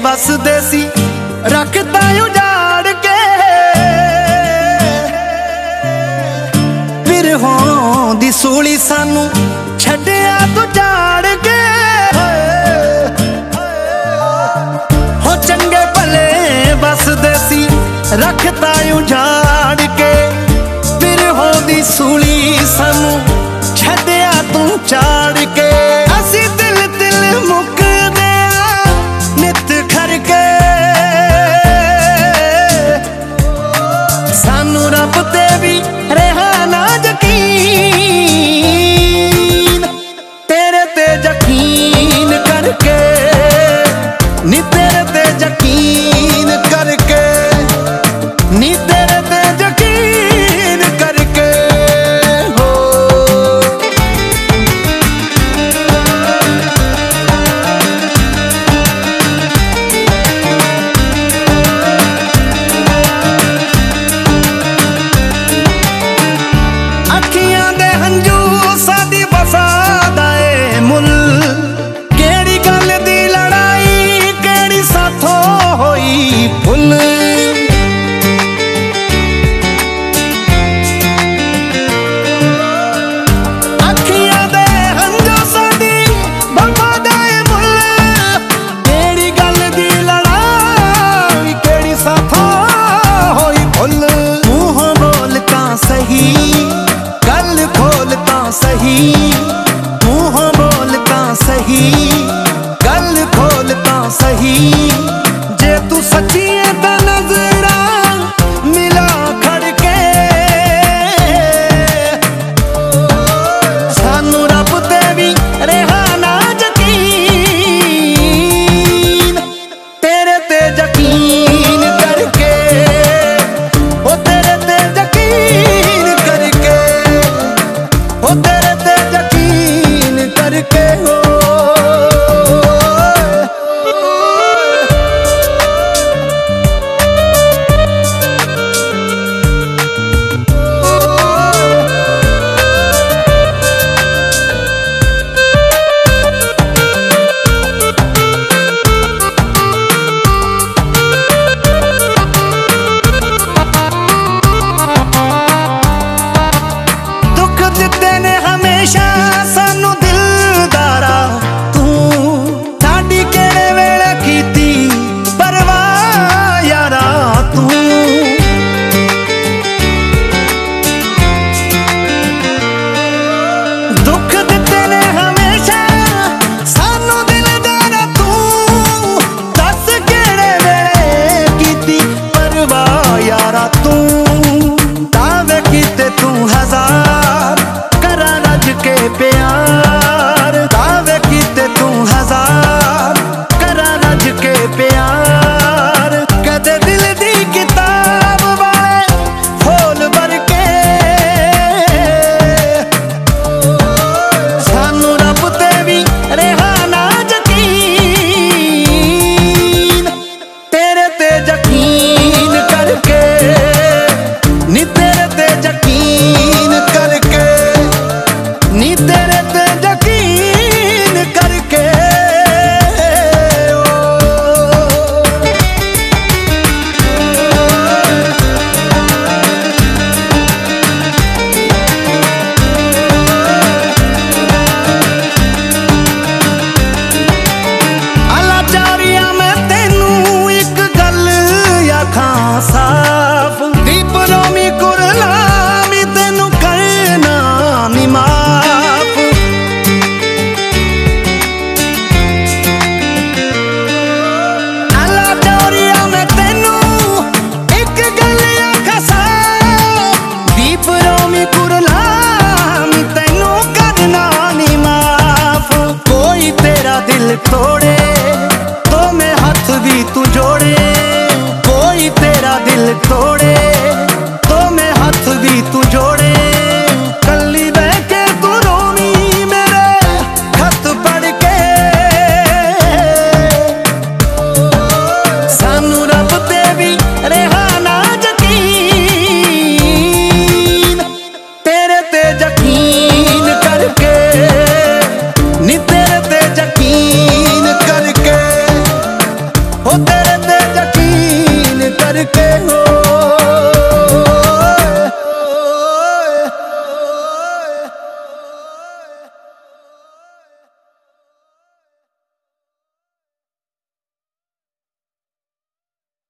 बसदे सी रखता उजाड़ के, बिरहों दी सूली सानू छड्डिया तू झाड़ के। हो चंगे भले बसदे सी रखता उजाड़ के, बिरहों दी सूली सानू छड्डिया तू झाड़ के। असी दिल दिल मुकदे नित खरके, सानू रब ते भी रहा ना यकीन, तेरे ते यकीन करके नी, तेरे ते यकीन करके नी, तेरे ते यकीन करके हो। अखियां दे हंजू साडी वफा दा ए मुल, केड़ी गल दी लड़ाई केड़ी साथों होई भुल। अखियां दे हंजू साडी वफा दा ए मुल, केड़ी गल दी लड़ाई केड़ी साथों होई भुल। मुंह बोलता सही गल खोलता सही, मुंह बोलता सही गल खोलता सही। जे तू सच्ची है तां नजरा मिला खड़के, सानू रब ते भी रहा ना यकीन, तेरे ते यकीन करके ओ, तेरे ते यकीन करके ओ, तेरे ते यकीन करके हो। दुख दिते ने हमेशा